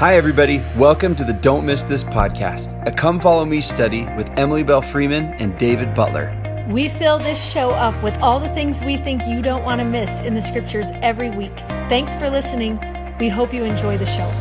Hi, everybody. Welcome to the Don't Miss This podcast, a Come Follow Me study with Emily Bell Freeman and David Butler. We fill this show up with all the things we think you don't want to miss in the scriptures every week. Thanks for listening. We hope you enjoy the show.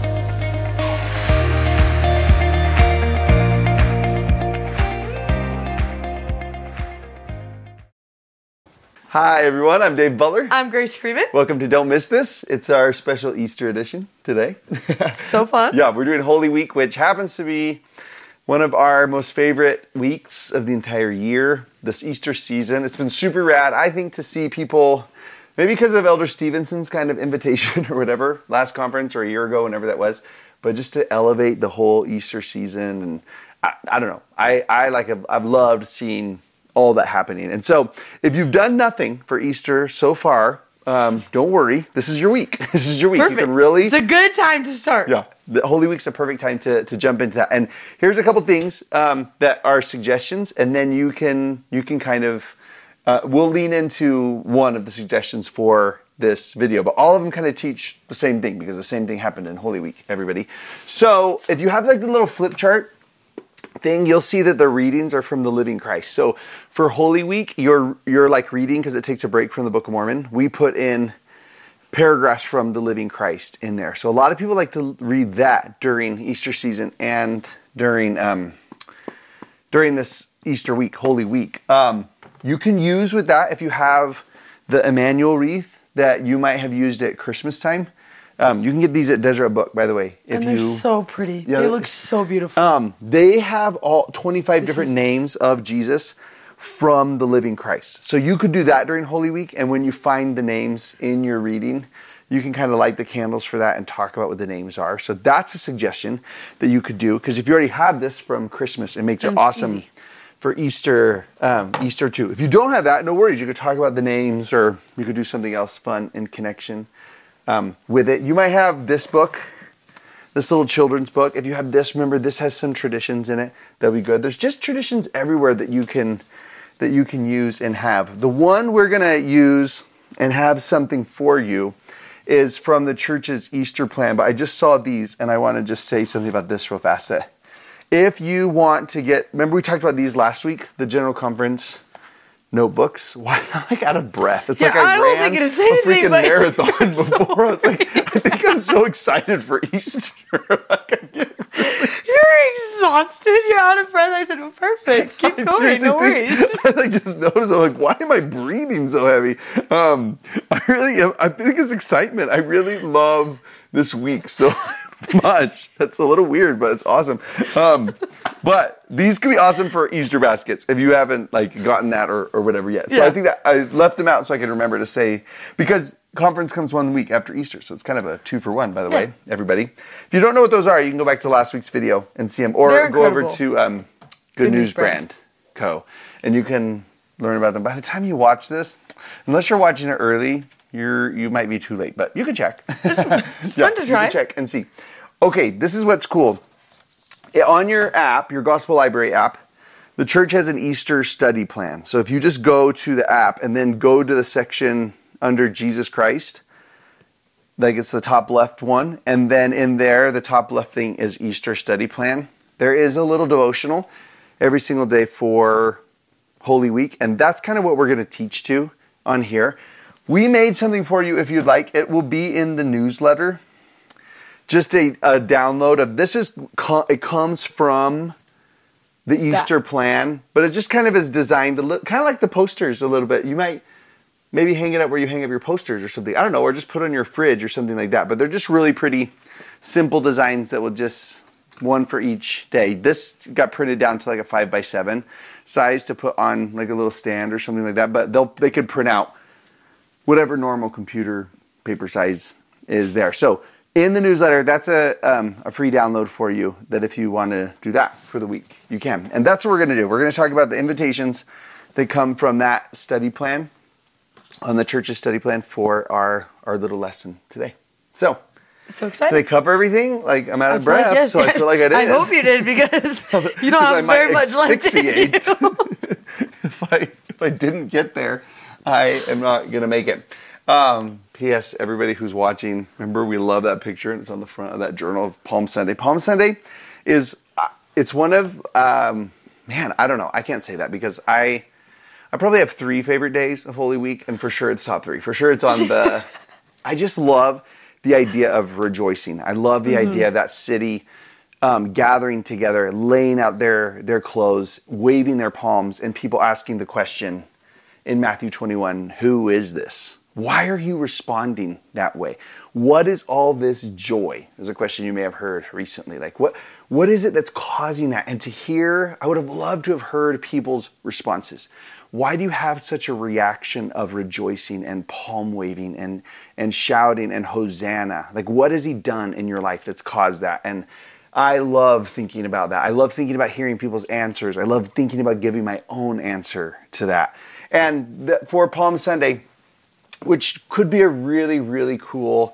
Hi, everyone. I'm Dave Butler. I'm Grace Freeman. Welcome to Don't Miss This. It's our special Easter edition today. So fun. Yeah, we're doing Holy Week, which happens to be one of our most favorite weeks of the entire year, this Easter season. It's been super rad, I think, to see people, maybe because of Elder Stevenson's kind of invitation or whatever, last conference or a year ago, whenever that was, but just to elevate the whole Easter season. And I don't know. I've loved seeing all that happening. And so if you've done nothing for Easter so far, don't worry. This is your week. This is your week. Perfect. You can really... It's a good time to start. Yeah. The Holy Week's a perfect time to jump into that. And here's a couple things that are suggestions, and then you can kind of... we'll lean into one of the suggestions for this video, but all of them kind of teach the same thing because the same thing happened in Holy Week, everybody. So if you have like the little flip chart thing, you'll see that the readings are from the Living Christ. So for Holy Week, you're like reading because it takes a break from the Book of Mormon. We put in paragraphs from the Living Christ in there. So a lot of people like to read that during Easter season and during this Easter week, Holy Week. You can use with that if you have the Emmanuel wreath that you might have used at Christmas time. You can get these at Deseret Book, by the way. And they're so pretty. Yeah, they look so beautiful. They have all 25 different names of Jesus from the Living Christ. So you could do that during Holy Week, and when you find the names in your reading, you can kind of light the candles for that and talk about what the names are. So that's a suggestion that you could do, because if you already have this from Christmas, it makes it awesome easy for Easter too. If you don't have that, no worries. You could talk about the names, or you could do something else fun in connection with it. You might have this book, this little children's book. If you have this, remember this has some traditions in it. That'll be good. There's just traditions everywhere that you can use and have. The one we're gonna use and have something for you is from the church's Easter plan. But I just saw these, and I want to just say something about this real fast. If you want to remember we talked about these last week, the General Conference notebooks. Why I'm like out of breath? It's like I ran a freaking marathon before. I was like, I think I'm so excited for Easter. You're exhausted. You're out of breath. I said, well, perfect. Keep going. No worries. I just noticed. I'm like, why am I breathing so heavy? I really am. I think it's excitement. I really love this week so much. That's a little weird, but it's awesome. But these could be awesome for Easter baskets if you haven't like gotten that or whatever yet. So yeah. I think that I left them out so I could remember to say, because conference comes 1 week after Easter, so it's kind of a 2-for-1, by the way, everybody. If you don't know what those are, you can go back to last week's video and see them, or go over to Good News Brand Co. and you can learn about them. By the time you watch this, unless you're watching it early, you might be too late, but you can check. It's fun to try. You can check and see. Okay, this is what's cool. On your app, your Gospel Library app, the church has an Easter study plan. So if you just go to the app and then go to the section under Jesus Christ, like it's the top left one, and then in there, the top left thing is Easter study plan. There is a little devotional every single day for Holy Week, and that's kind of what we're going to teach to on here. We made something for you if you'd like. It will be in the newsletter. Just a download of this. It comes from the Easter plan, but it just kind of is designed to look kind of like the posters a little bit. You might maybe hang it up where you hang up your posters or something. I don't know, or just put it on your fridge or something like that. But they're just really pretty simple designs that will just one for each day. This got printed down to like a 5x7 size to put on like a little stand or something like that. But they could print out whatever normal computer paper size is there. So in the newsletter, that's a free download for you that if you want to do that for the week, you can. And that's what we're going to do. We're going to talk about the invitations that come from that study plan, on the church's study plan for our little lesson today. So, it's so exciting. Did I cover everything? Like, I'm out of breath, yes, so I feel like I did. I hope you did, because you don't have very much left to do. If I didn't get there, I am not going to make it. P.S. Everybody who's watching, remember we love that picture, and it's on the front of that journal of Palm Sunday. Palm Sunday is, it's one of, man, I don't know. I can't say that because I probably have 3 favorite days of Holy Week, and for sure it's top 3. For sure it's on the, I just love the idea of rejoicing. I love the idea of that city gathering together, laying out their clothes, waving their palms, and people asking the question in Matthew 21, who is this? Why are you responding that way? What is all this joy? Is a question you may have heard recently. Like, what is it that's causing that? And to hear, I would have loved to have heard people's responses. Why do you have such a reaction of rejoicing and palm waving and shouting and Hosanna? Like, what has he done in your life that's caused that? And I love thinking about that. I love thinking about hearing people's answers. I love thinking about giving my own answer to that. And for Palm Sunday, which could be a really, really cool,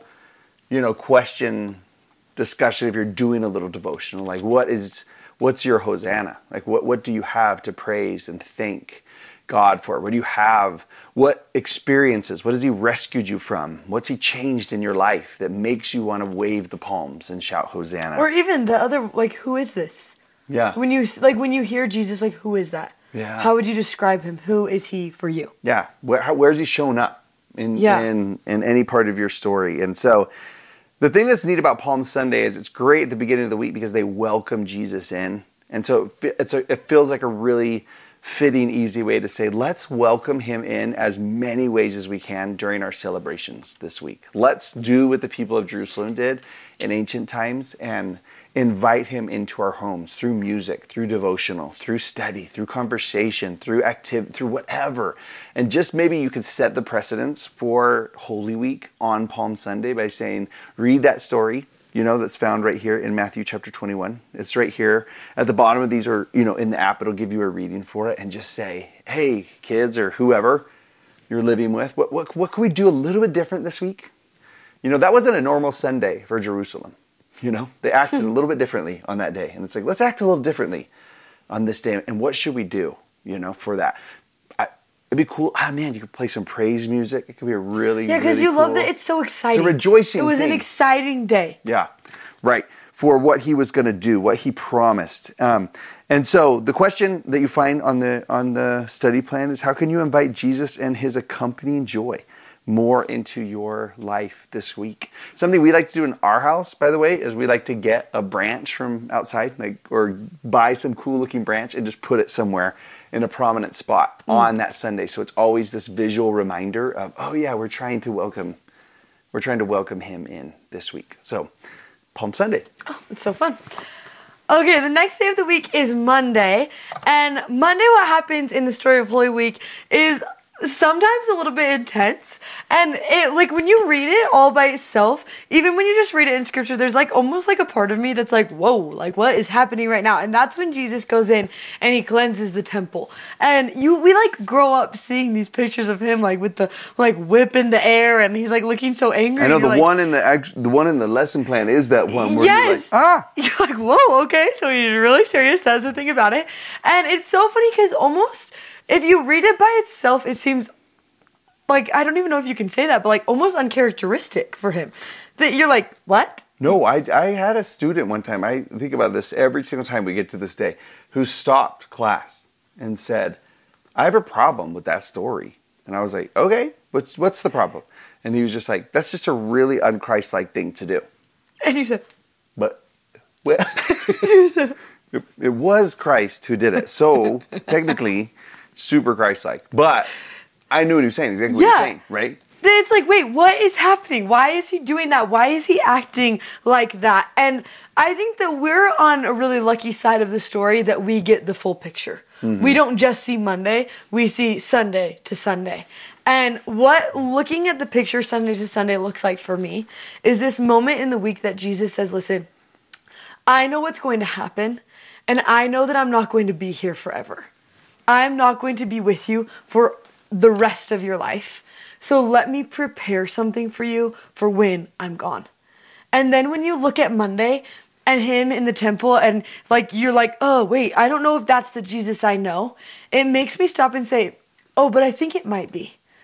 question discussion if you're doing a little devotional. Like, what's your Hosanna? Like, what do you have to praise and thank God for? What do you have? What experiences? What has he rescued you from? What's he changed in your life that makes you want to wave the palms and shout Hosanna? Or even the other, like, who is this? Yeah. When you hear Jesus, like, who is that? Yeah. How would you describe him? Who is he for you? Yeah. Where's he shown up in any part of your story? And so the thing that's neat about Palm Sunday is it's great at the beginning of the week because they welcome Jesus in. And so it feels like a really fitting, easy way to say, let's welcome him in as many ways as we can during our celebrations this week. Let's do what the people of Jerusalem did in ancient times and invite him into our homes through music, through devotional, through study, through conversation, through activity, through whatever. And just maybe you could set the precedence for Holy Week on Palm Sunday by saying, read that story, that's found right here in Matthew chapter 21. It's right here at the bottom of these, or, in the app, it'll give you a reading for it, and just say, hey, kids, or whoever you're living with, what can we do a little bit different this week? That wasn't a normal Sunday for Jerusalem. They acted a little bit differently on that day. And it's like, let's act a little differently on this day. And what should we do, for that? It'd be cool. Man, you could play some praise music. It could be a really, because really you love cool. that it's so exciting. It's a rejoicing It was thing. an exciting day. Yeah, right. For what he was going to do, what he promised. And so the question that you find on the study plan is, how can you invite Jesus and his accompanying joy more into your life this week? Something we like to do in our house, by the way, is we like to get a branch from outside, or buy some cool looking branch and just put it somewhere in a prominent spot on that Sunday. So it's always this visual reminder of, oh yeah, we're trying to welcome him in this week. So Palm Sunday. Oh, it's so fun. Okay, the next day of the week is Monday. And Monday, what happens in the story of Holy Week is sometimes a little bit intense, and it, when you read it all by itself, even when you just read it in scripture, there's almost a part of me that's like, whoa, what is happening right now? And that's when Jesus goes in and he cleanses the temple. And we grow up seeing these pictures of him with the whip in the air, and he's looking so angry. I know the one in the lesson plan is that one where yes. You're like, whoa, okay, so he's really serious. That's the thing about it. And it's so funny because almost, if you read it by itself, it seems I don't even know if you can say that, but almost uncharacteristic for him. That you're like, what? No, I had a student one time, I think about this every single time we get to this day, who stopped class and said, I have a problem with that story. And I was like, okay, what's the problem? And he was just like, that's just a really un-Christ-like thing to do. And you said, but it was Christ who did it. So technically, super Christ-like. But I knew what he was saying, exactly what he was saying, right? It's wait, what is happening? Why is he doing that? Why is he acting like that? And I think that we're on a really lucky side of the story that we get the full picture. Mm-hmm. We don't just see Monday, we see Sunday to Sunday. And what looking at the picture Sunday to Sunday looks like for me is this moment in the week that Jesus says, listen, I know what's going to happen, and I know that I'm not going to be here forever. I'm not going to be with you for the rest of your life. So let me prepare something for you for when I'm gone. And then when you look at Monday and him in the temple and you're like, oh, wait, I don't know if that's the Jesus I know. It makes me stop and say, oh, but I think it might be.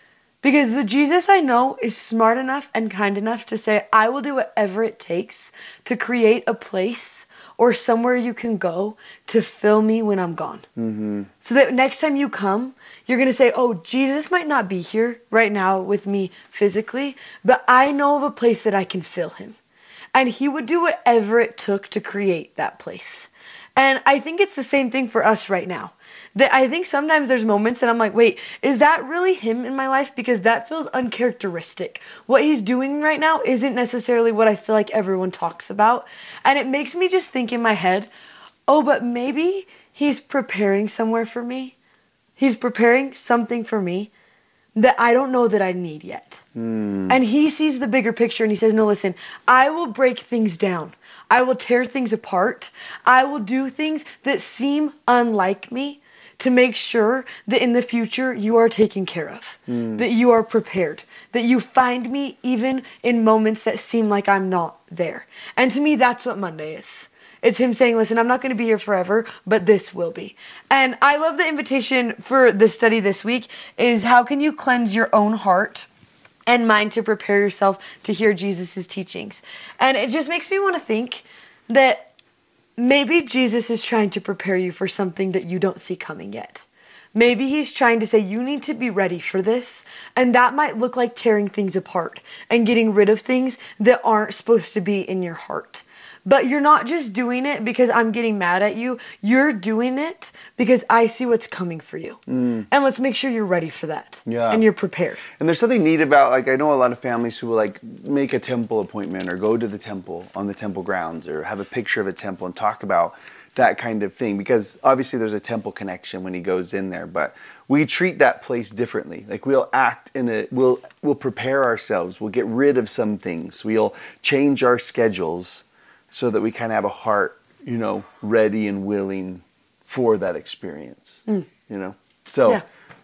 Because the Jesus I know is smart enough and kind enough to say, I will do whatever it takes to create a place or somewhere you can go to fill me when I'm gone. Mm-hmm. So that next time you come, you're going to say, oh, Jesus might not be here right now with me physically, but I know of a place that I can fill him. And he would do whatever it took to create that place. And I think it's the same thing for us right now. That I think sometimes there's moments that I'm like, wait, is that really him in my life? Because that feels uncharacteristic. What he's doing right now isn't necessarily what I feel like everyone talks about. And it makes me just think in my head, oh, but maybe he's preparing somewhere for me. He's preparing something for me that I don't know that I need yet. And he sees the bigger picture and he says, no, listen, I will break things down. I will tear things apart. I will do things that seem unlike me to make sure that in the future you are taken care of, that you are prepared, that you find me even in moments that seem like I'm not there. And to me, that's what Monday is. It's him saying, listen, I'm not going to be here forever, but this will be. And I love the invitation for the study this week is how can you cleanse your own heart and mind to prepare yourself to hear Jesus' teachings. And it just makes me want to think that maybe Jesus is trying to prepare you for something that you don't see coming yet. Maybe he's trying to say you need to be ready for this. And that might look like tearing things apart and getting rid of things that aren't supposed to be in your heart. But you're not just doing it because I'm getting mad at you. You're doing it because I see what's coming for you. And let's make sure you're ready for that. Yeah. And you're prepared. And there's something neat about, like, I know a lot of families who will, like, make a temple appointment or go to the temple on the temple grounds or have a picture of a temple and talk about that kind of thing. Because obviously there's a temple connection when he goes in there. But we treat that place differently. Like, we'll act in it, we'll prepare ourselves. We'll get rid of some things. We'll change our schedules so that we kind of have a heart, you know, ready and willing for that experience, you know? So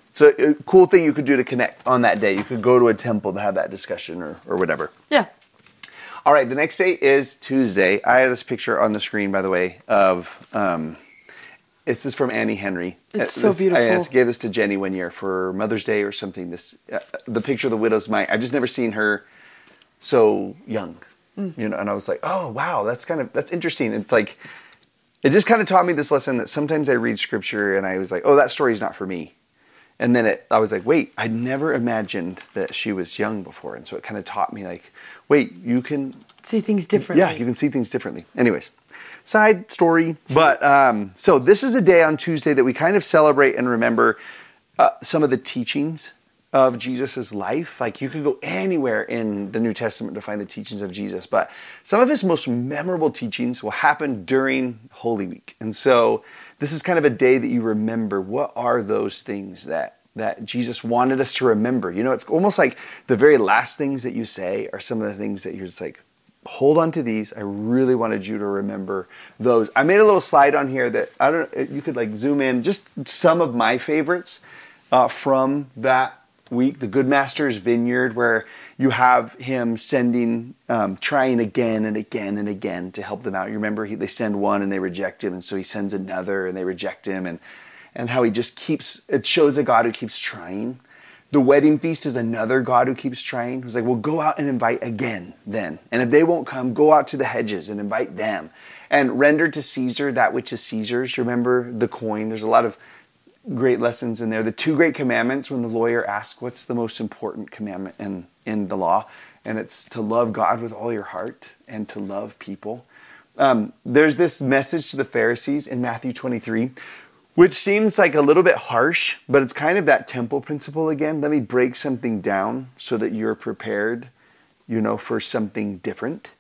a cool thing you could do to connect on that day. You could go to a temple to have that discussion or whatever. Yeah. All right, the next day is Tuesday. I have this picture on the screen, by the way, of, it's this from Annie Henry. It's so beautiful. I gave this to Jenny one year for Mother's Day or something. The picture of the widow's mite. I've just never seen her so young. You know, and I was like, oh, wow, that's interesting. It's like, it just kind of taught me this lesson that sometimes I read scripture and I was like, oh, that story's not for me. And then I was like, wait, I'd never imagined that she was young before. And so it kind of taught me like, wait, you can see things differently. Yeah, you can see things differently. Anyways, side story. But so this is a day on Tuesday that we kind of celebrate and remember some of the teachings of Jesus's life. Like, you could go anywhere in the New Testament to find the teachings of Jesus, but some of his most memorable teachings will happen during Holy Week. And so this is kind of a day that you remember what are those things that Jesus wanted us to remember. You know, it's almost like the very last things that you say are some of the things that you're just like, hold on to these. I really wanted you to remember those. I made a little slide on here that you could like zoom in just some of my favorites from that week. The Good Master's Vineyard, where you have him sending, trying again and again and again to help them out. You remember they send one and they reject him, and so he sends another and they reject him, and how he just keeps, it shows a God who keeps trying. The Wedding Feast is another God who keeps trying. Who's like, well, go out and invite again then. And if they won't come, go out to the hedges and invite them. And render to Caesar that which is Caesar's. You remember the coin? There's a lot of great lessons in there. The two great commandments, when the lawyer asks, what's the most important commandment in the law? And it's to love God with all your heart and to love people. There's this message to the Pharisees in Matthew 23, which seems like a little bit harsh, but it's kind of that temple principle again. Let me break something down so that you're prepared, you know, for something different.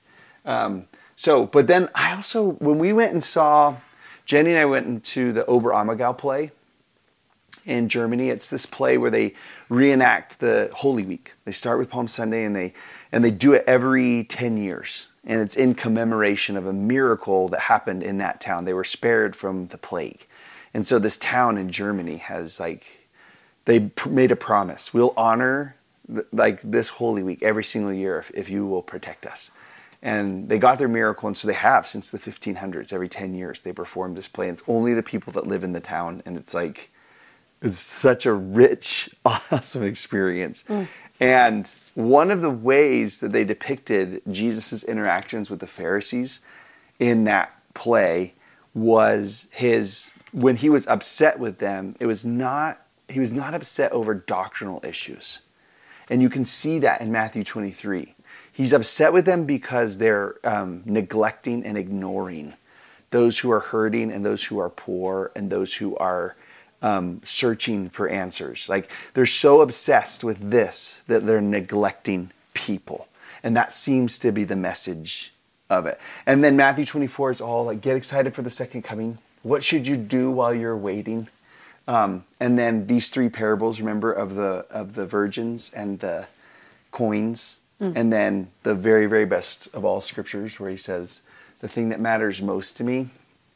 But then I also, when we went and saw, Jenny and I went into the Oberammergau play in Germany. It's this play where they reenact the Holy Week. They start with Palm Sunday and they do it every 10 years. And it's in commemoration of a miracle that happened in that town. They were spared from the plague. And so this town in Germany has they made a promise. We'll honor this Holy Week every single year if you will protect us. And they got their miracle, and so they have since the 1500s. Every 10 years they perform this play. And it's only the people that live in the town, and it's like, It's such a rich, awesome experience. And one of the ways that they depicted Jesus' interactions with the Pharisees in that play was when he was upset with them, he was not upset over doctrinal issues. And you can see that in Matthew 23. He's upset with them because they're neglecting and ignoring those who are hurting and those who are poor and those who are searching for answers. Like, they're so obsessed with this that they're neglecting people. And that seems to be the message of it. And then Matthew 24 is all like, get excited for the second coming. What should you do while you're waiting? And then these three parables, remember, of the virgins and the coins. And then the very, very best of all scriptures where he says, the thing that matters most to me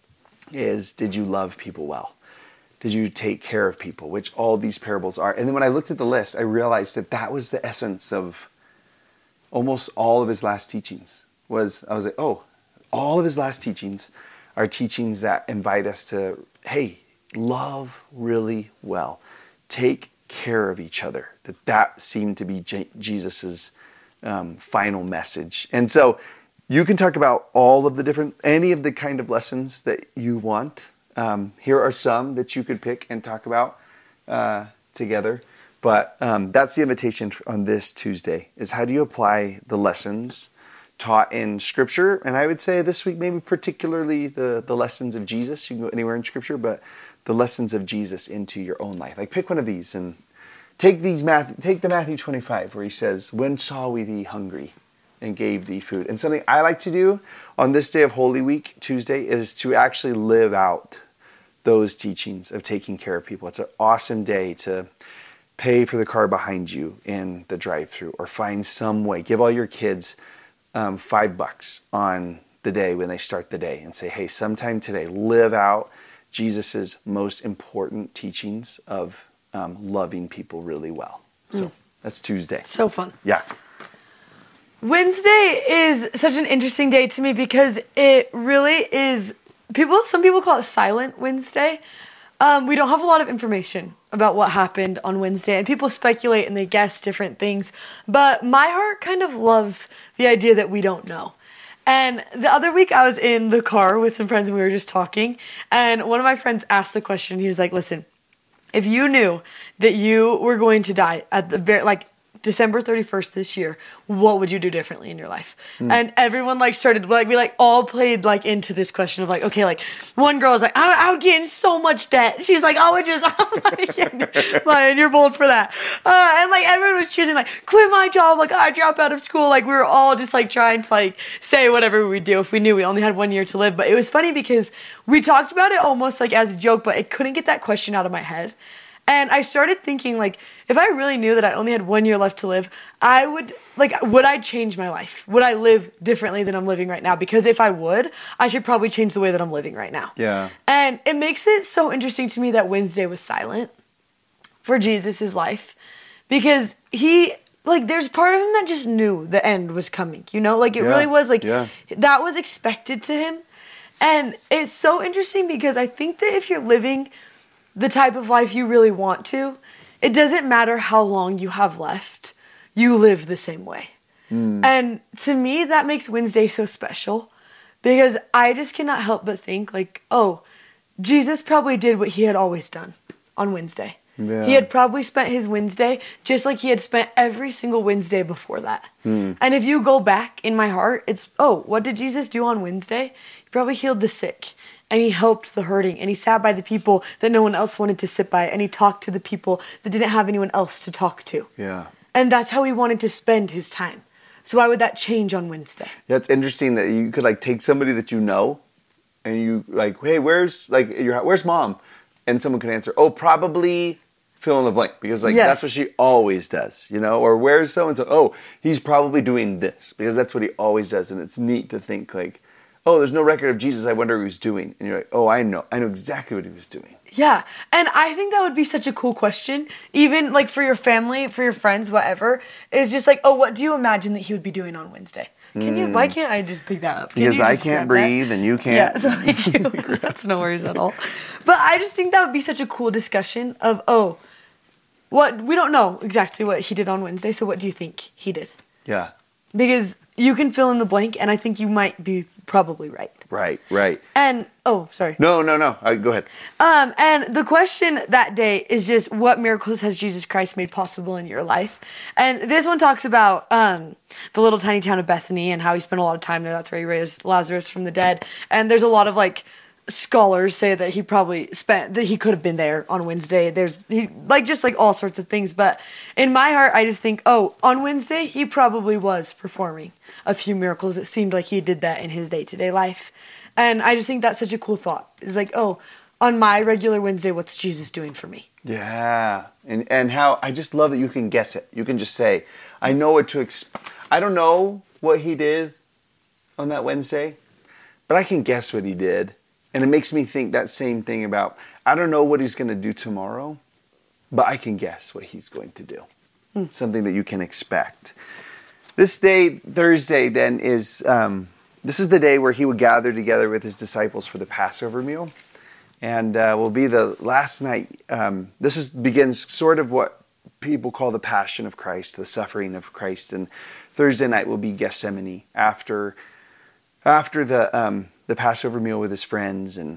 is, did you love people well? Did you take care of people? Which all these parables are. And then when I looked at the list, I realized that was the essence of almost all of his last teachings. I was like, oh, all of his last teachings are teachings that invite us to, hey, love really well. Take care of each other. That seemed to be Jesus's final message. And so you can talk about any of the kind of lessons that you want. Here are some that you could pick and talk about together. But that's the invitation on this Tuesday, is how do you apply the lessons taught in Scripture? And I would say this week, maybe particularly the lessons of Jesus. You can go anywhere in Scripture, but the lessons of Jesus into your own life. Like, pick one of these and take the Matthew 25 where he says, when saw we thee hungry and gave thee food? And something I like to do on this day of Holy Week, Tuesday, is to actually live out those teachings of taking care of people. It's an awesome day to pay for the car behind you in the drive-thru, or find some way. Give all your kids $5 on the day when they start the day, and say, hey, sometime today, live out Jesus's most important teachings of loving people really well. So that's Tuesday. So fun. Yeah. Wednesday is such an interesting day to me because it really is, some people call it Silent Wednesday. We don't have a lot of information about what happened on Wednesday, and people speculate and they guess different things. But my heart kind of loves the idea that we don't know. And the other week I was in the car with some friends and we were just talking, and one of my friends asked the question. He was like, listen, if you knew that you were going to die at the December 31st this year, what would you do differently in your life? And everyone started, we all played into this question of okay, one girl was like, I would get in so much debt. She's like, I would just, and you're bold for that. And everyone was choosing quit my job, I drop out of school. We were all just trying to say whatever we'd do if we knew we only had 1 year to live. But it was funny because we talked about it almost as a joke, but I couldn't get that question out of my head. And I started thinking, if I really knew that I only had 1 year left to live, I would I change my life? Would I live differently than I'm living right now? Because if I would, I should probably change the way that I'm living right now. Yeah. And it makes it so interesting to me that Wednesday was silent for Jesus' life. Because there's part of him that just knew the end was coming, really was, that was expected to him. And it's so interesting because I think that if you're living the type of life you really want to, it doesn't matter how long you have left, you live the same way. And to me, that makes Wednesday so special, because I just cannot help but think Jesus probably did what he had always done on Wednesday. Yeah. He had probably spent his Wednesday just like he had spent every single Wednesday before that. And if you go back in my heart, it's, what did Jesus do on Wednesday? He probably healed the sick, and he helped the hurting, and he sat by the people that no one else wanted to sit by, and he talked to the people that didn't have anyone else to talk to. Yeah. And that's how he wanted to spend his time. So why would that change on Wednesday? Yeah, it's interesting that you could take somebody that you know, and you hey, where's mom? And someone could answer, probably fill in the blank, because yes, that's what she always does, or where's so-and-so? He's probably doing this, because that's what he always does. And it's neat to think there's no record of Jesus, I wonder what he was doing. And you're I know exactly what he was doing. Yeah, and I think that would be such a cool question, even for your family, for your friends, whatever, is just what do you imagine that he would be doing on Wednesday? Can you? Why can't I just pick that up? Can Because you I just can't grab that? breathe and you can't. Yeah, so thank you. That's no worries at all. But I just think that would be such a cool discussion of, what we don't know exactly what he did on Wednesday, so what do you think he did? Yeah. Because you can fill in the blank, and I think you might be probably right. Right. And, sorry. No. Go ahead. And the question that day is just, what miracles has Jesus Christ made possible in your life? And this one talks about the little tiny town of Bethany and how he spent a lot of time there. That's where he raised Lazarus from the dead. And there's a lot of scholars say that he could have been there on Wednesday. There's all sorts of things. But in my heart, I just think, on Wednesday, he probably was performing a few miracles. It seemed like he did that in his day-to-day life. And I just think that's such a cool thought. It's on my regular Wednesday, what's Jesus doing for me? Yeah. And how I just love that you can guess it. You can just say, I know what to expect. I don't know what he did on that Wednesday, but I can guess what he did. And it makes me think that same thing about, I don't know what he's going to do tomorrow, but I can guess what he's going to do. Something that you can expect. This day, Thursday, then, is this is the day where he would gather together with his disciples for the Passover meal. And will be the last night. This begins sort of what people call the Passion of Christ, the suffering of Christ. And Thursday night will be Gethsemane after the Passover meal with his friends, and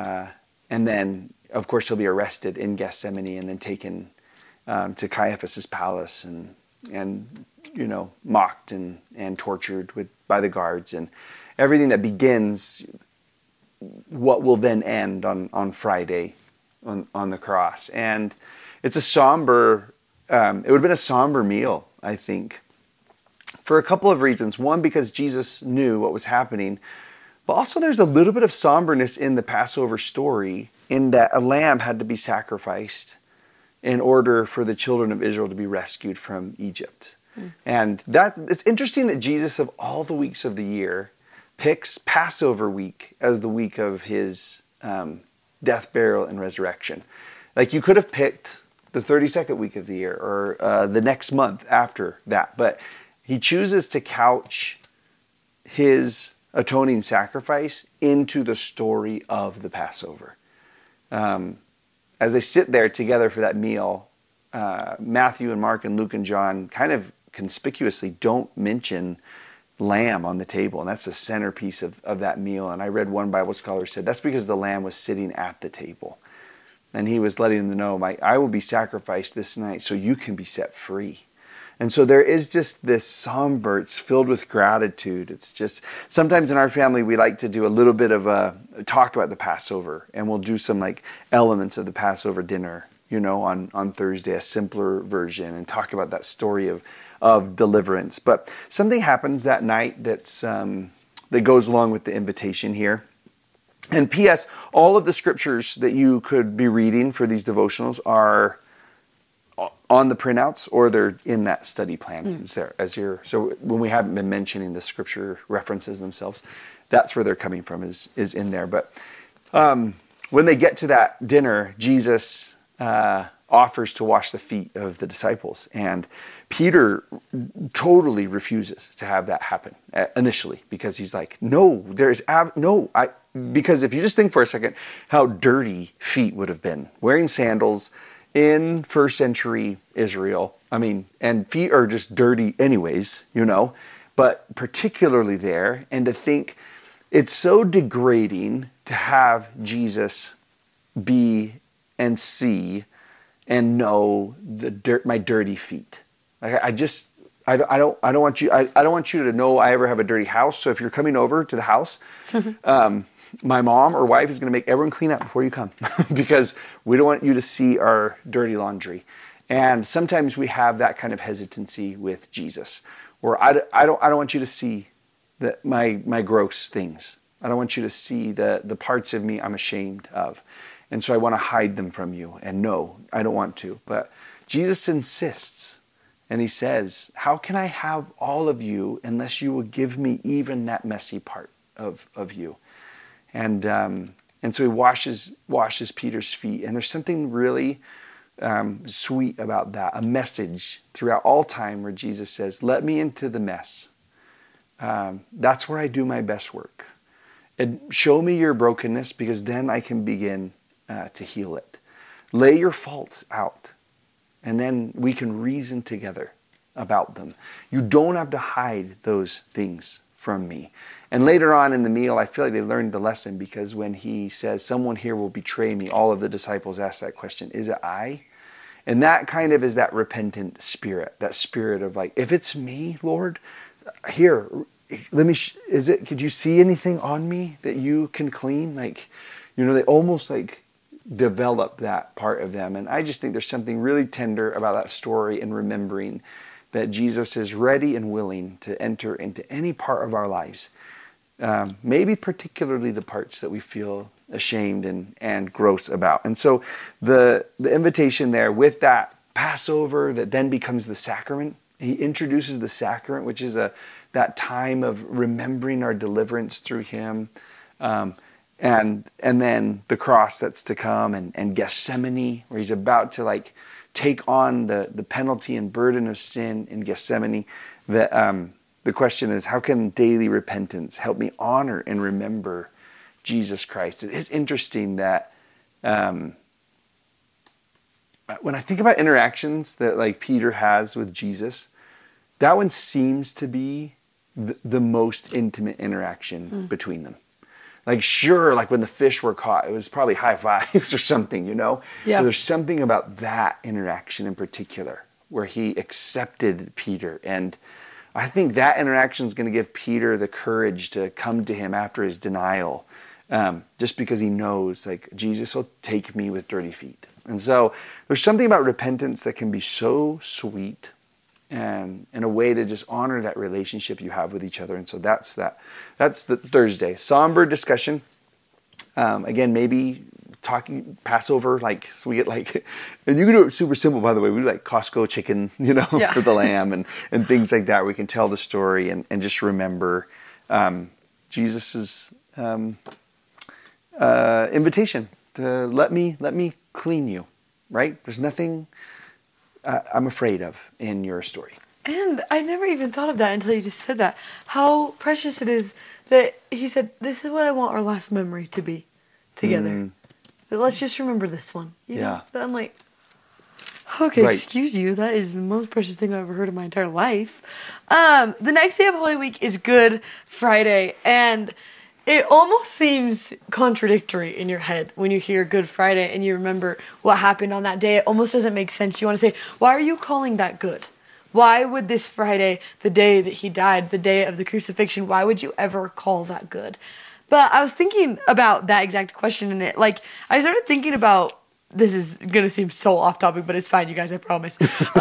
then of course he'll be arrested in Gethsemane and then taken to Caiaphas's palace and mocked and tortured by the guards, and everything that begins what will then end on Friday on the cross. And it's a somber. It would have been a somber meal, I think, for a couple of reasons. One, because Jesus knew what was happening. But also there's a little bit of somberness in the Passover story in that a lamb had to be sacrificed in order for the children of Israel to be rescued from Egypt. And it's interesting that Jesus, of all the weeks of the year, picks Passover week as the week of his death, burial, and resurrection. You could have picked the 32nd week of the year or the next month after that. But he chooses to couch his atoning sacrifice into the story of the Passover. As they sit there together for that meal, Matthew and Mark and Luke and John kind of conspicuously don't mention lamb on the table, and that's the centerpiece of that meal. And I read one Bible scholar said that's because the lamb was sitting at the table, and he was letting them know, I will be sacrificed this night so you can be set free. And so there is just this somber, it's filled with gratitude. It's just, sometimes in our family, we like to do a little bit of a talk about the Passover, and we'll do some elements of the Passover dinner, on Thursday, a simpler version, and talk about that story of deliverance. But something happens that night that goes along with the invitation here. And P.S., all of the scriptures that you could be reading for these devotionals are on the printouts, or they're in that study plan. So when we haven't been mentioning the scripture references themselves, that's where they're coming from, is in there. But when they get to that dinner, Jesus offers to wash the feet of the disciples, and Peter totally refuses to have that happen initially, because he's like, because if you just think for a second how dirty feet would have been, wearing sandals in first century Israel, and feet are just dirty anyways, but particularly there, and to think it's so degrading to have Jesus be and see and know my dirty feet. I don't want you to know I ever have a dirty house. So if you're coming over to the house, my mom or wife is going to make everyone clean up before you come because we don't want you to see our dirty laundry. And sometimes we have that kind of hesitancy with Jesus, where I don't want you to see my gross things. I don't want you to see the parts of me I'm ashamed of. And so I want to hide them from you. And no, I don't want to. But Jesus insists, and he says, how can I have all of you unless you will give me even that messy part of you? And so he washes Peter's feet. And there's something really sweet about that, a message throughout all time where Jesus says, let me into the mess. that's where I do my best work. And show me your brokenness, because then I can begin to heal it. Lay your faults out, and then we can reason together about them. You don't have to hide those things from me. And later on in the meal, I feel like they learned the lesson, because when he says, someone here will betray me, all of the disciples ask that question, is it I? And that kind of is that repentant spirit, that spirit of like, if it's me, Lord, here, let me, could you see anything on me that you can clean? Like, they almost like develop that part of them. And I just think there's something really tender about that story, and remembering that Jesus is ready and willing to enter into any part of our lives. Maybe particularly the parts that we feel ashamed and gross about. And so the invitation there with that Passover that then becomes the sacrament, he introduces the sacrament, which is that time of remembering our deliverance through him, and then the cross that's to come, and Gethsemane, where he's about to like take on the penalty and burden of sin in Gethsemane. The question is, how can daily repentance help me honor and remember Jesus Christ? It is interesting that when I think about interactions that like Peter has with Jesus, that one seems to be the most intimate interaction between them. Like, sure, like when the fish were caught, it was probably high fives or something, Yeah. But there's something about that interaction in particular where he accepted Peter. And I think that interaction is going to give Peter the courage to come to him after his denial, just because he knows, like, Jesus will take me with dirty feet. And so there's something about repentance that can be so sweet, and in a way to just honor that relationship you have with each other. And so that's the Thursday. Somber discussion. Again, maybe talking Passover, like, so we get like, and you can do it super simple, by the way. We do like Costco chicken, for the lamb and things like that. We can tell the story and just remember Jesus's invitation to let me clean you, right? There's nothing I'm afraid of in your story. And I never even thought of that until you just said that. How precious it is that he said, this is what I want our last memory to be together. That let's just remember this one. You know? That I'm like, okay, right. Excuse you. That is the most precious thing I've ever heard in my entire life. The next day of Holy Week is Good Friday. And it almost seems contradictory in your head when you hear Good Friday and you remember what happened on that day. It almost doesn't make sense. You want to say, why are you calling that good? Why would this Friday, the day that he died, the day of the crucifixion, why would you ever call that good? But I was thinking about that exact question, and I started thinking about, this is going to seem so off topic, but it's fine, you guys, I promise.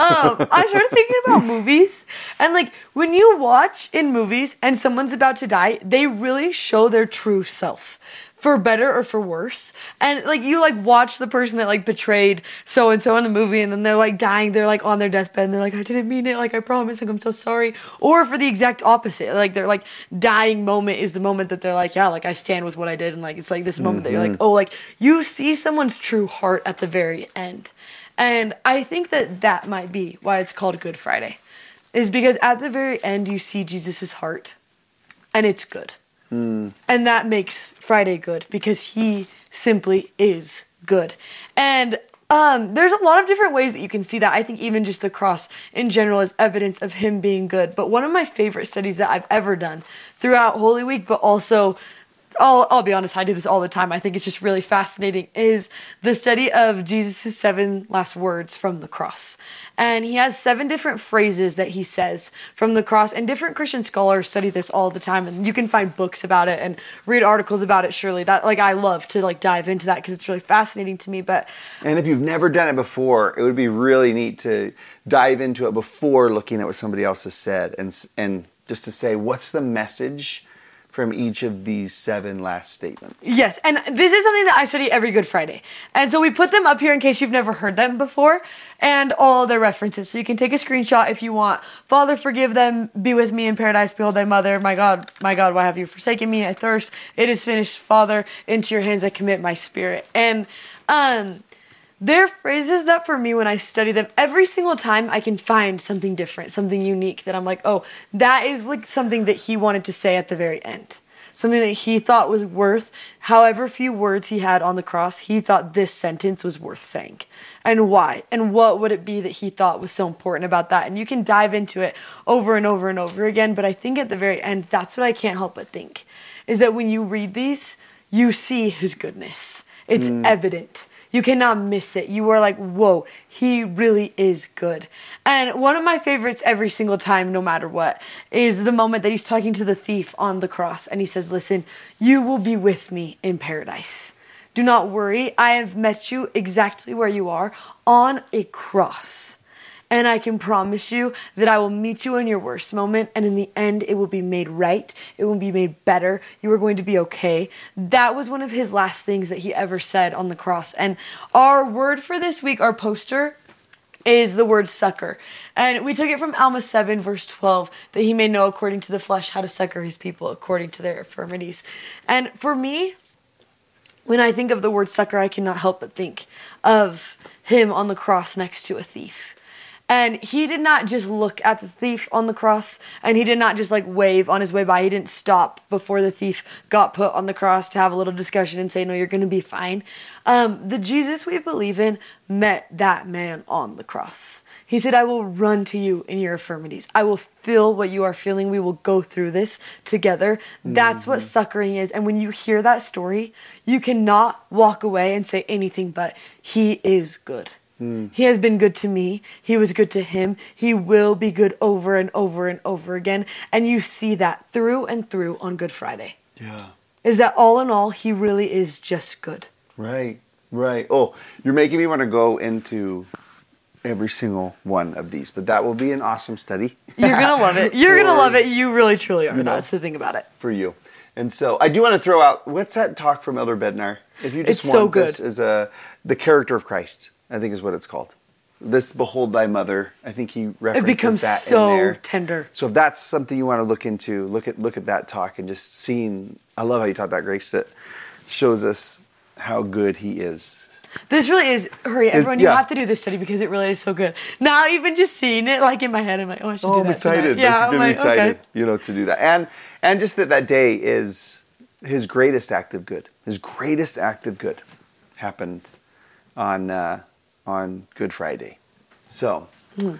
I started thinking about movies, and like when you watch in movies and someone's about to die, they really show their true self. For better or for worse. And like you like watch the person that like betrayed so and so in the movie, and then they're like dying, they're like on their deathbed and they're like, I didn't mean it, like I promise, like I'm so sorry. Or for the exact opposite, like their like dying moment is the moment that they're like, yeah, like I stand with what I did, and like it's like this moment that you're like, oh, like you see someone's true heart at the very end. And I think that might be why it's called Good Friday, is because at the very end you see Jesus's heart and it's good. And that makes Friday good, because he simply is good. And there's a lot of different ways that you can see that. I think even just the cross in general is evidence of him being good. But one of my favorite studies that I've ever done throughout Holy Week, but also, I'll be honest, I do this all the time, I think it's just really fascinating, is the study of Jesus' 7 last words from the cross. And he has 7 different phrases that he says from the cross, and different Christian scholars study this all the time, and you can find books about it and read articles about it. Surely that, like, I love to like dive into that because it's really fascinating to me. And if you've never done it before, it would be really neat to dive into it before looking at what somebody else has said, and just to say, what's the message from each of these 7 last statements? Yes, and this is something that I study every Good Friday. And so we put them up here in case you've never heard them before, and all their references. So you can take a screenshot if you want. Father, forgive them. Be with me in paradise. Behold thy mother. My God, why have you forsaken me? I thirst. It is finished. Father, into your hands I commit my spirit. And They're phrases that for me, when I study them, every single time I can find something different, something unique that I'm like, oh, that is like something that he wanted to say at the very end. Something that he thought was worth, however few words he had on the cross, he thought this sentence was worth saying. And why? And what would it be that he thought was so important about that? And you can dive into it over and over and over again, but I think at the very end, that's what I can't help but think, is that when you read these, you see his goodness. It's evident. You cannot miss it. You are like, whoa, he really is good. And one of my favorites every single time, no matter what, is the moment that he's talking to the thief on the cross. And he says, listen, you will be with me in paradise. Do not worry. I have met you exactly where you are on a cross. And I can promise you that I will meet you in your worst moment. And in the end, it will be made right. It will be made better. You are going to be okay. That was one of his last things that he ever said on the cross. And our word for this week, our poster, is the word succor. And we took it from Alma 7, verse 12, that he may know according to the flesh how to succor his people according to their infirmities. And for me, when I think of the word succor, I cannot help but think of him on the cross next to a thief. And he did not just look at the thief on the cross, and he did not just like wave on his way by. He didn't stop before the thief got put on the cross to have a little discussion and say, no, you're going to be fine. The Jesus we believe in met that man on the cross. He said, I will run to you in your infirmities. I will feel what you are feeling. We will go through this together. That's what succoring is. And when you hear that story, you cannot walk away and say anything but, he is good. He has been good to me. He was good to him. He will be good over and over and over again. And you see that through and through on Good Friday. Yeah. Is that all in all, he really is just good. Right. Oh, you're making me want to go into every single one of these, but that will be an awesome study. You're going to love it. You're going to love it. You really, truly are. That's the thing about it. For you. And so I do want to throw out, what's that talk from Elder Bednar? If you just it's so want good. This as the character of Christ, I think is what it's called. This Behold Thy Mother, I think he references it becomes that so in there. tender. So if that's something you want to look into, look at that talk and just seeing, I love how you taught that, Grace, that shows us how good he is. This really is, everyone, you have to do this study because it really is so good. Now even just seeing it like in my head, I'm like, oh, I should do that. I'm excited. Tonight. Yeah, I'm excited, okay. to do that. And just that day is his greatest act of good. His greatest act of good happened on Good Friday. So,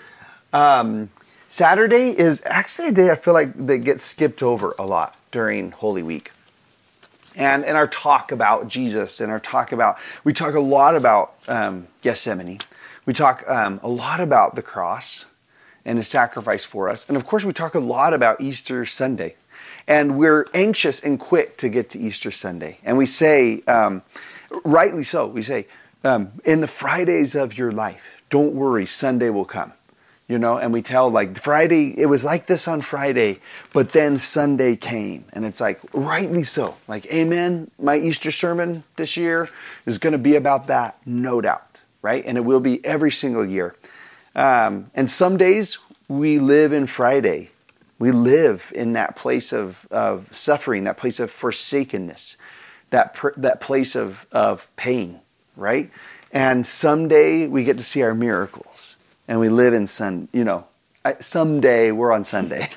Saturday is actually a day I feel like that gets skipped over a lot during Holy Week. And in our talk about Jesus, we talk a lot about Gethsemane. We talk a lot about the cross and his sacrifice for us. And of course, we talk a lot about Easter Sunday. And we're anxious and quick to get to Easter Sunday. And we say, rightly so, we say, in the Fridays of your life, don't worry, Sunday will come. And we tell like Friday, it was like this on Friday, but then Sunday came. And it's like, rightly so. Like, amen, my Easter sermon this year is going to be about that, no doubt, right? And it will be every single year. And some days we live in Friday. We live in that place of suffering, that place of forsakenness, that place of pain, right? And someday we get to see our miracles. And we live in someday we're on Sunday.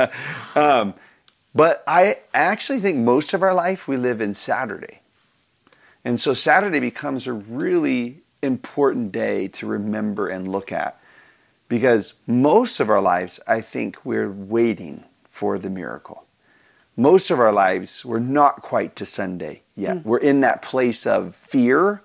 But I actually think most of our life we live in Saturday. And so Saturday becomes a really important day to remember and look at. Because most of our lives, I think we're waiting for the miracle. Most of our lives, we're not quite to Sunday yet. We're in that place of fear.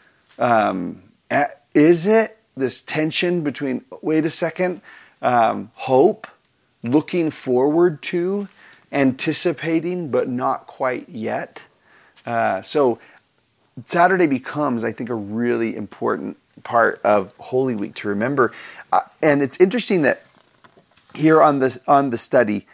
Is it? This tension between, wait a second, hope, looking forward to, anticipating, but not quite yet. So Saturday becomes, I think, a really important part of Holy Week to remember. And it's interesting that here on the study,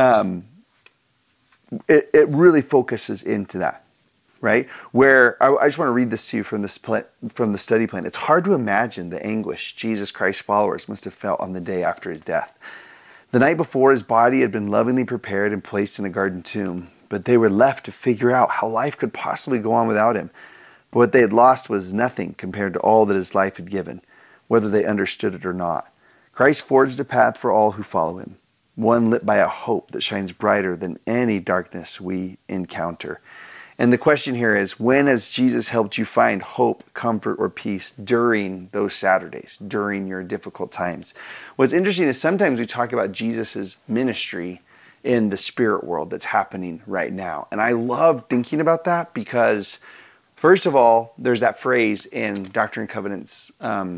it really focuses into that. Right? Where I just want to read this to you from the study plan. It's hard to imagine the anguish Jesus Christ's followers must have felt on the day after his death. The night before, his body had been lovingly prepared and placed in a garden tomb, but they were left to figure out how life could possibly go on without him. But what they had lost was nothing compared to all that his life had given, whether they understood it or not. Christ forged a path for all who follow him, one lit by a hope that shines brighter than any darkness we encounter. And the question here is, when has Jesus helped you find hope, comfort, or peace during those Saturdays, during your difficult times? What's interesting is sometimes we talk about Jesus' ministry in the spirit world that's happening right now. And I love thinking about that because, first of all, there's that phrase in Doctrine and Covenants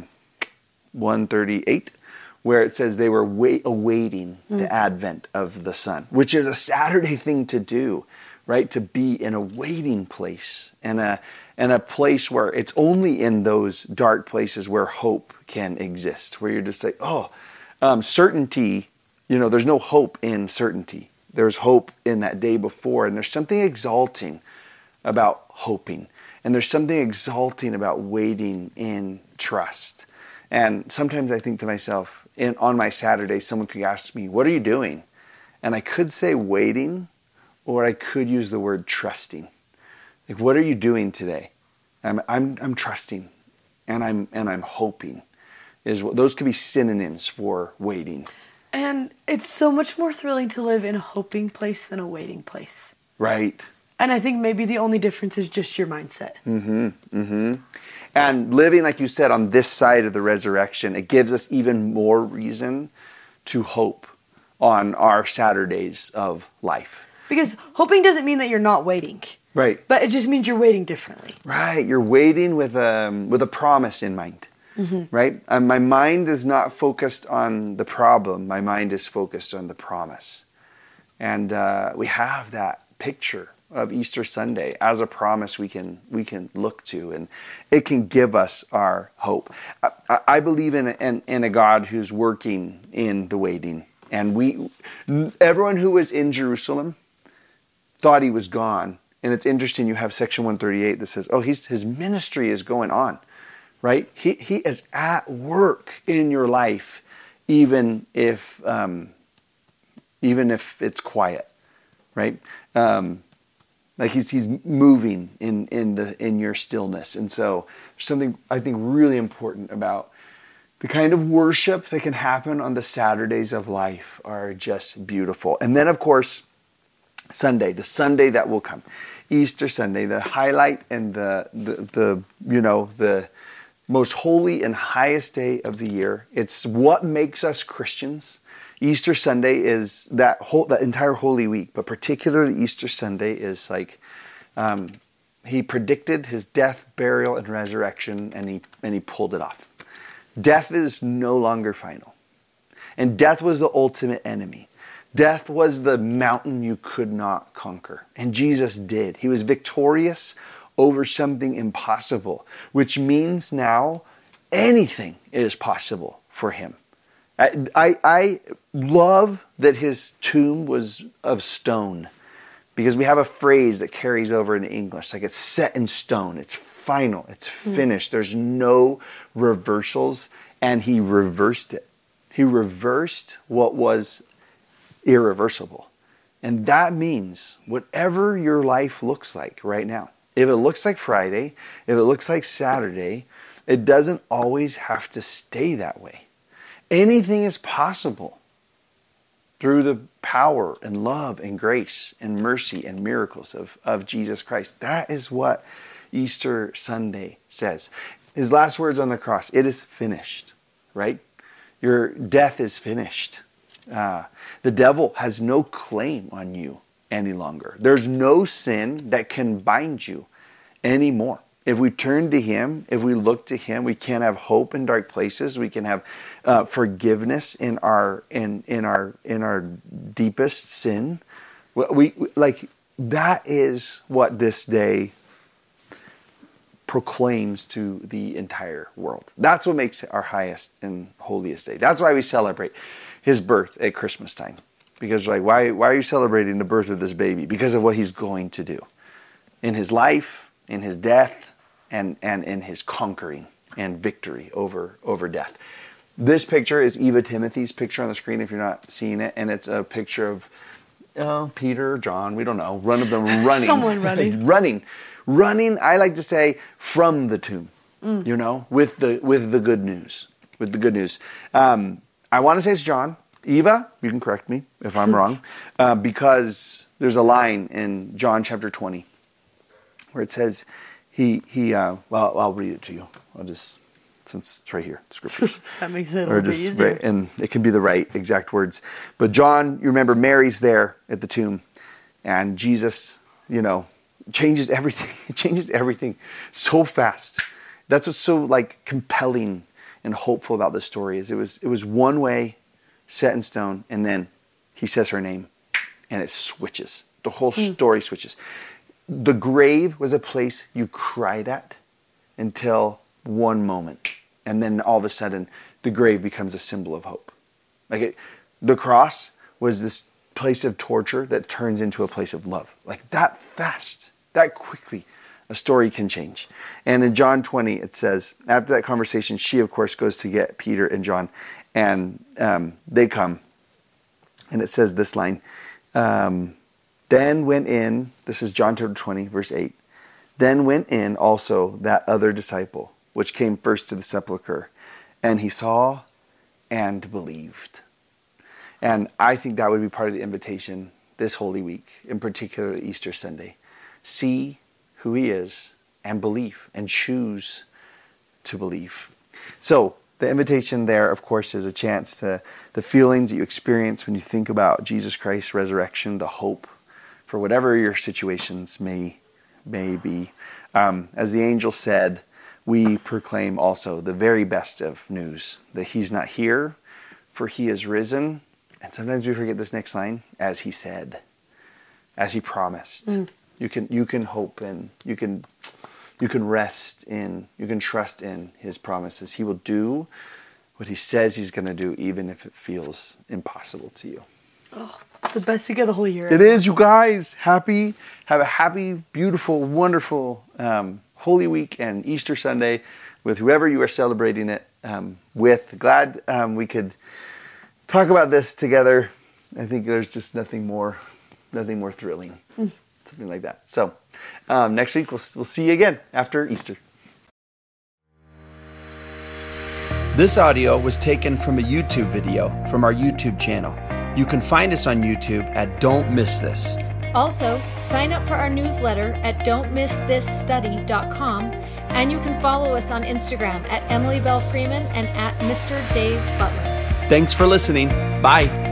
138, where it says they were awaiting the advent of the Son, which is a Saturday thing to do, right? To be in a waiting place and a place where it's only in those dark places where hope can exist, where you're just like, certainty, there's no hope in certainty. There's hope in that day before, and there's something exalting about hoping, and there's something exalting about waiting in trust. And sometimes I think to myself, on my Saturday, someone could ask me, what are you doing? And I could say waiting, or I could use the word trusting. Like, what are you doing today? I'm trusting, and I'm hoping. Those could be synonyms for waiting. And it's so much more thrilling to live in a hoping place than a waiting place. Right. And I think maybe the only difference is just your mindset. And living, like you said, on this side of the resurrection, it gives us even more reason to hope on our Saturdays of life. Because hoping doesn't mean that you're not waiting. Right. But it just means you're waiting differently. Right. You're waiting with a promise in mind. Right? My mind is not focused on the problem. My mind is focused on the promise. And we have that picture of Easter Sunday as a promise we can look to, and it can give us our hope. I believe in a God who's working in the waiting, and everyone who was in Jerusalem thought he was gone. And it's interesting, you have section 138 that says, his ministry is going on, right? He is at work in your life, even if it's quiet, right? Like he's moving in your stillness. And so there's something I think really important about the kind of worship that can happen on the Saturdays of life are just beautiful. And then, of course, Sunday, the Sunday that will come, Easter Sunday, the highlight and the most holy and highest day of the year. It's what makes us Christians. Easter Sunday is that entire Holy Week, but particularly Easter Sunday is like he predicted his death, burial, and resurrection, and he pulled it off. Death is no longer final, and death was the ultimate enemy. Death was the mountain you could not conquer, and Jesus did. He was victorious over something impossible, which means now anything is possible for him. I love that his tomb was of stone, because we have a phrase that carries over in English, like it's set in stone, it's final, it's finished, there's no reversals, and he reversed it. He reversed what was irreversible. And that means whatever your life looks like right now, if it looks like Friday, if it looks like Saturday, it doesn't always have to stay that way. Anything is possible through the power and love and grace and mercy and miracles of Jesus Christ. That is what Easter Sunday says. His last words on the cross, it is finished, right? Your death is finished. The devil has no claim on you any longer. There's no sin that can bind you anymore. If we turn to him, if we look to him, we can have hope in dark places. We can have forgiveness in our deepest sin. We that is what this day proclaims to the entire world. That's what makes it our highest and holiest day. That's why we celebrate his birth at Christmas time. Because why are you celebrating the birth of this baby? Because of what he's going to do in his life, in his death, and in his conquering and victory over death. This picture is Eva Timothy's picture on the screen if you're not seeing it, and it's a picture of Peter or John, we don't know. One of them running. Someone running. running, I like to say, from the tomb, with the good news. With the good news. I want to say it's John. Eva, you can correct me if I'm wrong, because there's a line in John chapter 20 where it says, I'll read it to you. Since it's right here, scriptures. That makes it a little bit easier. Right, and it can be the right exact words. But John, you remember Mary's there at the tomb, and Jesus, changes everything. It changes everything so fast. That's what's so compelling and hopeful about this story is it was one way, set in stone, and then he says her name, and it switches. The whole story switches. The grave was a place you cried at until one moment. And then all of a sudden, the grave becomes a symbol of hope. The cross was this place of torture that turns into a place of love. That fast, that quickly, a story can change. And in John 20, it says, after that conversation, she, of course, goes to get Peter and John. And they come. And it says this line, then went in, this is John chapter 20, verse 8. Then went in also that other disciple, which came first to the sepulchre, and he saw and believed. And I think that would be part of the invitation this Holy Week, in particular Easter Sunday. See who he is and believe and choose to believe. So the invitation there, of course, is a chance to the feelings that you experience when you think about Jesus Christ's resurrection, the hope for whatever your situations may be. As the angel said, we proclaim also the very best of news, that he's not here, for he is risen. And sometimes we forget this next line, as he said, as he promised. You can hope and you can rest in, you can trust in his promises. He will do what he says he's going to do, even if it feels impossible to you. Oh, it's the best week of the whole year. It is, you guys. Have a happy, beautiful, wonderful Holy Week and Easter Sunday with whoever you are celebrating it with. Glad we could talk about this together. I think there's just nothing more thrilling. Something like that. So next week we'll see you again after Easter. This audio was taken from a YouTube video from our YouTube channel. You can find us on YouTube at Don't Miss This. Also, sign up for our newsletter at don'tmissthisstudy.com, and you can follow us on Instagram at Emily Bell Freeman and at Mr. Dave Butler. Thanks for listening. Bye.